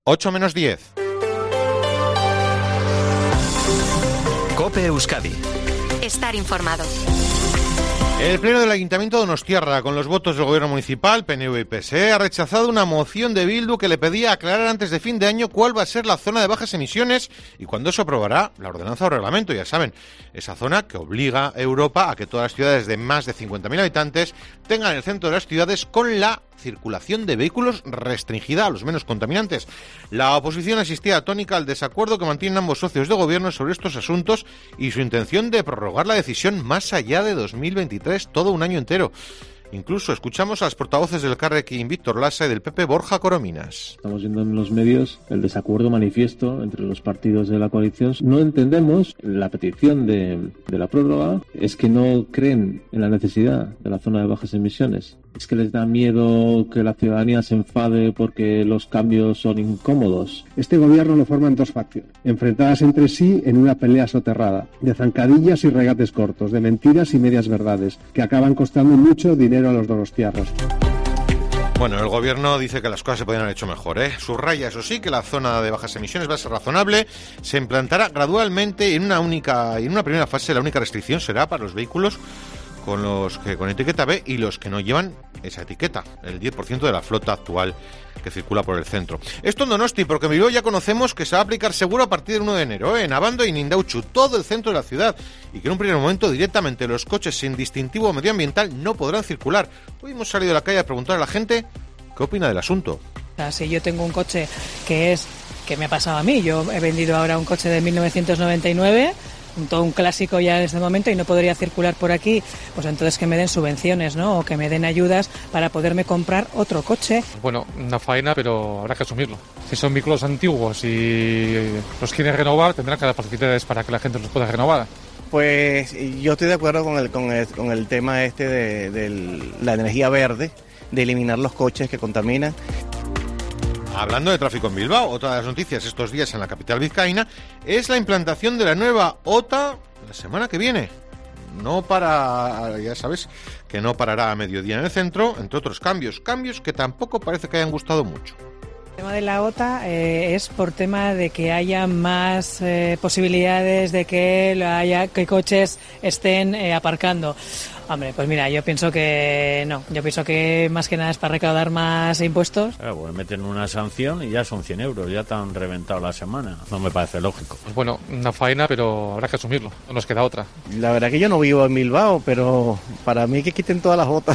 8 menos 10. COPE Euskadi. Estar informado. El Pleno del Ayuntamiento de Donostiarra, con los votos del Gobierno Municipal, PNV y PSE, ha rechazado una moción de Bildu que le pedía aclarar antes de fin de año cuál va a ser la zona de bajas emisiones y cuándo se aprobará la ordenanza o reglamento. Ya saben, esa zona que obliga a Europa a que todas las ciudades de más de 50.000 habitantes tengan el centro de las ciudades con la circulación de vehículos restringida a los menos contaminantes. La oposición asistía atónica al desacuerdo que mantienen ambos socios de gobierno sobre estos asuntos y su intención de prorrogar la decisión más allá de 2023, todo un año entero. Incluso escuchamos a los portavoces del Carrequín, Víctor Lasa, y del PP, Borja Corominas. Estamos viendo en los medios el desacuerdo manifiesto entre los partidos de la coalición. No entendemos la petición de la prórroga, es que no creen en la necesidad de la zona de bajas emisiones. Es que les da miedo que la ciudadanía se enfade porque los cambios son incómodos. Este gobierno lo forman dos facciones, enfrentadas entre sí en una pelea soterrada, de zancadillas y regates cortos, de mentiras y medias verdades, que acaban costando mucho dinero a los donostiarras. Bueno, el gobierno dice que las cosas se podrían haber hecho mejor, ¿eh? Subraya, eso sí, que la zona de bajas emisiones va a ser razonable, se implantará gradualmente y en una primera fase la única restricción será para los vehículos con etiqueta B y los que no llevan esa etiqueta, el 10% de la flota actual que circula por el centro. Esto en Donosti, porque en Bilbao ya conocemos que se va a aplicar seguro a partir del 1 de enero, en Abando y en Indautxu, todo el centro de la ciudad, y que en un primer momento directamente los coches sin distintivo medioambiental no podrán circular. Hoy hemos salido a la calle a preguntar a la gente qué opina del asunto. Si yo tengo un coche que me ha pasado a mí, yo he vendido ahora un coche de 1999, todo un clásico ya en este momento, y no podría circular por aquí, pues entonces que me den subvenciones, ¿no? O que me den ayudas para poderme comprar otro coche. Bueno, una faena, pero habrá que asumirlo. Si son vehículos antiguos y los quieren renovar, tendrán que dar facilidades para que la gente los pueda renovar. Pues yo estoy de acuerdo con el tema de la energía verde, de eliminar los coches que contaminan. Hablando de tráfico en Bilbao, otra de las noticias estos días en la capital vizcaína es la implantación de la nueva OTA la semana que viene. Ya sabes que no parará a mediodía en el centro, entre otros cambios que tampoco parece que hayan gustado mucho. El tema de la OTA es por tema de que haya más posibilidades de que coches estén aparcando. Hombre, pues mira, yo pienso que no. Yo pienso que más que nada es para recaudar más impuestos. Claro, pues meten una sanción y ya son 100 euros, ya te han reventado la semana. No me parece lógico. Pues bueno, una faena, pero habrá que asumirlo, no nos queda otra. La verdad que yo no vivo en Bilbao, pero para mí que quiten todas las botas.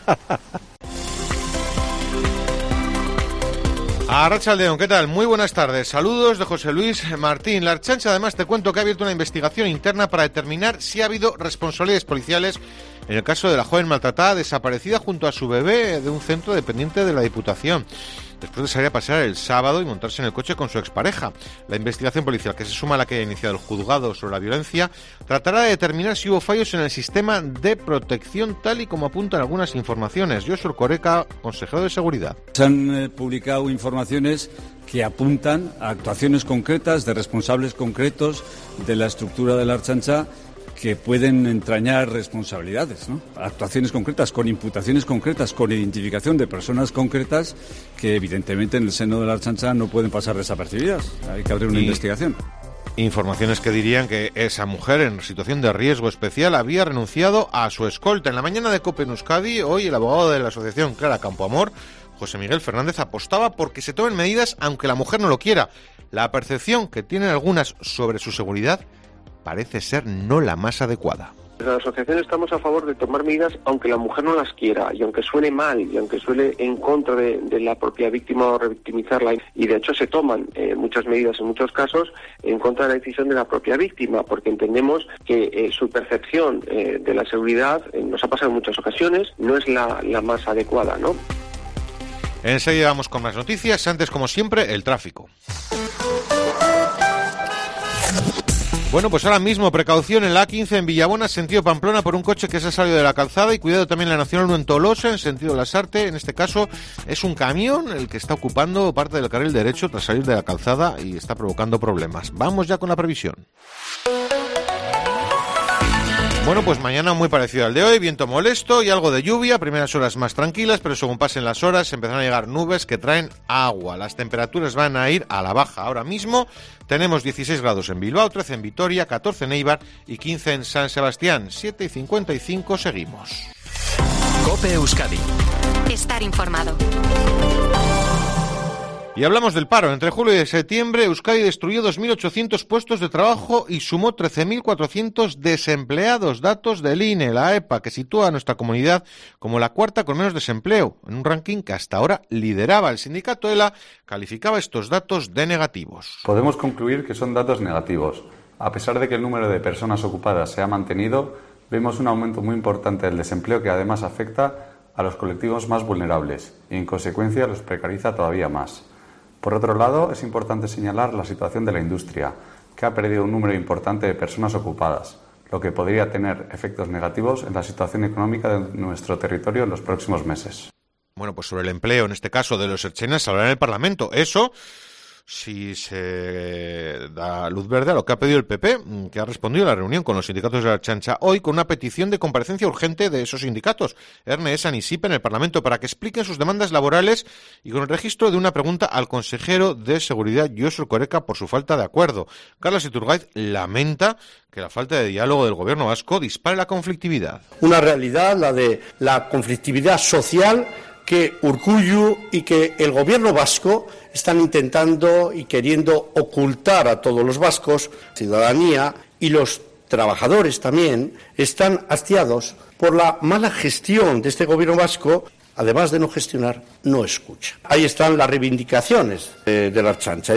Arratsaldeon, ¿qué tal? Muy buenas tardes. Saludos de José Luis Martín. La Ertzaintza, además, te cuento que ha abierto una investigación interna para determinar si ha habido responsabilidades policiales en el caso de la joven maltratada desaparecida junto a su bebé de un centro dependiente de la Diputación, después de salir a pasear el sábado y montarse en el coche con su expareja. La investigación policial, que se suma a la que ha iniciado el juzgado sobre la violencia, tratará de determinar si hubo fallos en el sistema de protección, tal y como apuntan algunas informaciones. Josu Coreca, consejero de Seguridad. Se han publicado informaciones que apuntan a actuaciones concretas de responsables concretos de la estructura de la Ertzaintza que pueden entrañar responsabilidades, ¿no? Actuaciones concretas, con imputaciones concretas, con identificación de personas concretas que evidentemente en el seno de la Ertzaintza no pueden pasar desapercibidas. Hay que abrir una investigación. Informaciones que dirían que esa mujer en situación de riesgo especial había renunciado a su escolta. En la mañana de COPE en Euskadi, hoy el abogado de la asociación Clara Campoamor, José Miguel Fernández, apostaba porque se tomen medidas aunque la mujer no lo quiera. La percepción que tienen algunas sobre su seguridad parece ser no la más adecuada. En la asociación estamos a favor de tomar medidas aunque la mujer no las quiera y aunque suene mal y aunque suene en contra de la propia víctima o revictimizarla, y de hecho se toman muchas medidas en muchos casos en contra de la decisión de la propia víctima, porque entendemos que su percepción de la seguridad, nos ha pasado en muchas ocasiones, no es la más adecuada, ¿no? Enseguida vamos con más noticias, antes como siempre el tráfico. Bueno, pues ahora mismo precaución en la A15 en Villabona, sentido Pamplona, por un coche que se ha salido de la calzada, y cuidado también en la Nacional 1 en Tolosa, en sentido Lasarte. En este caso es un camión el que está ocupando parte del carril derecho tras salir de la calzada y está provocando problemas. Vamos ya con la previsión. Bueno, pues mañana muy parecido al de hoy, viento molesto y algo de lluvia, primeras horas más tranquilas, pero según pasen las horas empezarán a llegar nubes que traen agua. Las temperaturas van a ir a la baja. Ahora mismo tenemos 16 grados en Bilbao, 13 en Vitoria, 14 en Eibar y 15 en San Sebastián. 7:55 seguimos. COPE Euskadi. Estar informado. Y hablamos del paro. Entre julio y septiembre, Euskadi destruyó 2.800 puestos de trabajo y sumó 13.400 desempleados. Datos del INE, la EPA, que sitúa a nuestra comunidad como la cuarta con menos desempleo, en un ranking que hasta ahora lideraba. El sindicato ELA calificaba estos datos de negativos. Podemos concluir que son datos negativos. A pesar de que el número de personas ocupadas se ha mantenido, vemos un aumento muy importante del desempleo que además afecta a los colectivos más vulnerables y, en consecuencia, los precariza todavía más. Por otro lado, es importante señalar la situación de la industria, que ha perdido un número importante de personas ocupadas, lo que podría tener efectos negativos en la situación económica de nuestro territorio en los próximos meses. Bueno, pues sobre el empleo, en este caso de los ertzainas, se hablará en el Parlamento. Eso, si se da luz verde a lo que ha pedido el PP, que ha respondido a la reunión con los sindicatos de la Ertzaintza hoy con una petición de comparecencia urgente de esos sindicatos, Erne, Esan y SIPE, en el Parlamento, para que expliquen sus demandas laborales y con el registro de una pregunta al consejero de Seguridad, Josu Erkoreka, por su falta de acuerdo. Carlos Iturgaiz lamenta que la falta de diálogo del gobierno vasco dispare la conflictividad. Una realidad, la de la conflictividad social, que Urkullu y que el gobierno vasco están intentando y queriendo ocultar a todos los vascos, ciudadanía y los trabajadores también, están hastiados por la mala gestión de este gobierno vasco. Además de no gestionar, no escucha. Ahí están las reivindicaciones de la Ertzaintza.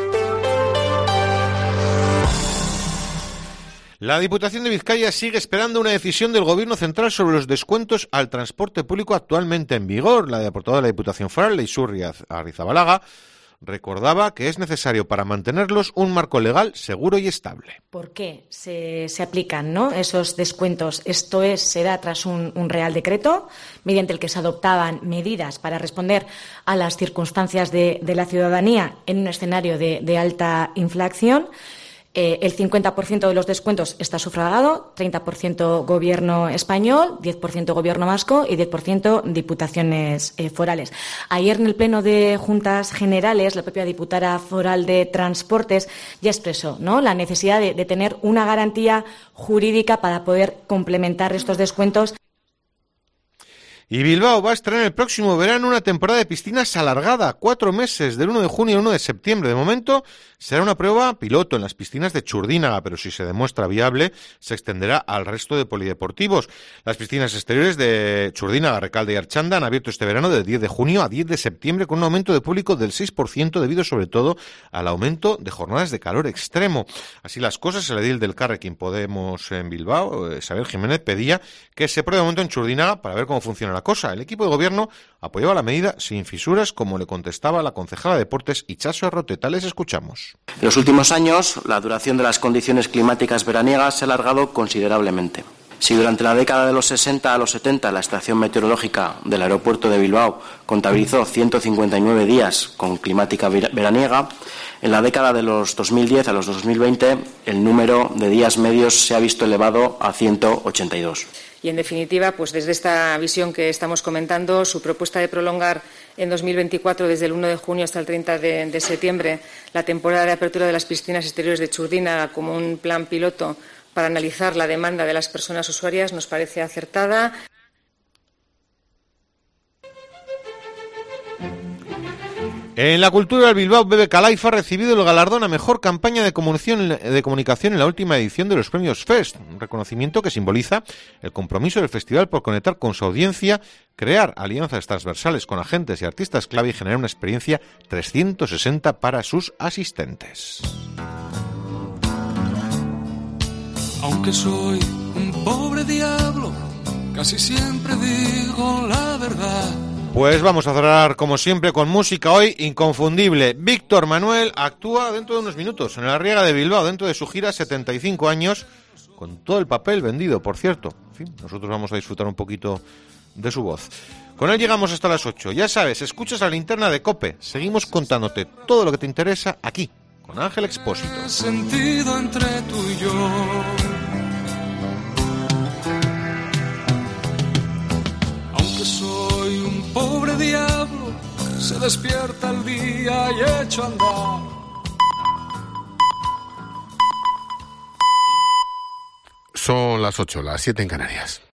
La Diputación de Vizcaya sigue esperando una decisión del Gobierno central sobre los descuentos al transporte público actualmente en vigor. La portavoz de la Diputación Foral, Leisurri Arrizabalaga, recordaba que es necesario para mantenerlos un marco legal seguro y estable. ¿Por qué se aplican, ¿no?, esos descuentos? Esto se da tras un Real Decreto mediante el que se adoptaban medidas para responder a las circunstancias de la ciudadanía en un escenario de alta inflación. El 50% de los descuentos está sufragado, 30% Gobierno español, 10% Gobierno vasco y 10% diputaciones forales. Ayer en el Pleno de Juntas Generales, la propia diputada foral de Transportes ya expresó, ¿no?, la necesidad de tener una garantía jurídica para poder complementar estos descuentos. Y Bilbao va a estrenar el próximo verano una temporada de piscinas alargada, 4 meses, del 1 de junio al 1 de septiembre. De momento será una prueba piloto en las piscinas de Churdínaga, pero si se demuestra viable, se extenderá al resto de polideportivos. Las piscinas exteriores de Churdínaga, Recalde y Archanda han abierto este verano del 10 de junio a 10 de septiembre con un aumento de público del 6% debido sobre todo al aumento de jornadas de calor extremo. Así las cosas, el edil del Carrequín Podemos en Bilbao, Isabel Jiménez, pedía que se pruebe de momento en Churdínaga para ver cómo funciona la cosa. El equipo de gobierno apoyaba la medida sin fisuras, como le contestaba la concejala de Deportes Itxaso Arroteta. Les escuchamos. En los últimos años, la duración de las condiciones climáticas veraniegas se ha alargado considerablemente. Si durante la década de los 60 a los 70 la estación meteorológica del aeropuerto de Bilbao contabilizó 159 días con climática veraniega, en la década de los 2010 a los 2020 el número de días medios se ha visto elevado a 182. Y, en definitiva, pues desde esta visión que estamos comentando, su propuesta de prolongar en 2024, desde el 1 de junio hasta el 30 de septiembre, la temporada de apertura de las piscinas exteriores de Churdínaga como un plan piloto para analizar la demanda de las personas usuarias, nos parece acertada. En la cultura, el Bilbao BBK Life ha recibido el galardón a mejor campaña de comunicación en la última edición de los premios Fest, un reconocimiento que simboliza el compromiso del festival por conectar con su audiencia, crear alianzas transversales con agentes y artistas clave y generar una experiencia 360 para sus asistentes. Aunque soy un pobre diablo, casi siempre digo la verdad. Pues vamos a cerrar, como siempre, con música hoy inconfundible. Víctor Manuel actúa dentro de unos minutos en la Riega de Bilbao, dentro de su gira 75 años, con todo el papel vendido, por cierto. En fin, nosotros vamos a disfrutar un poquito de su voz. Con él llegamos hasta las 8. Ya sabes, escuchas la linterna de COPE. Seguimos contándote todo lo que te interesa aquí, con Ángel Expósito. Sentido entre tú y yo. soy un pobre diablo, se despierta el día y echo a andar. Son las 8, las 7 en Canarias.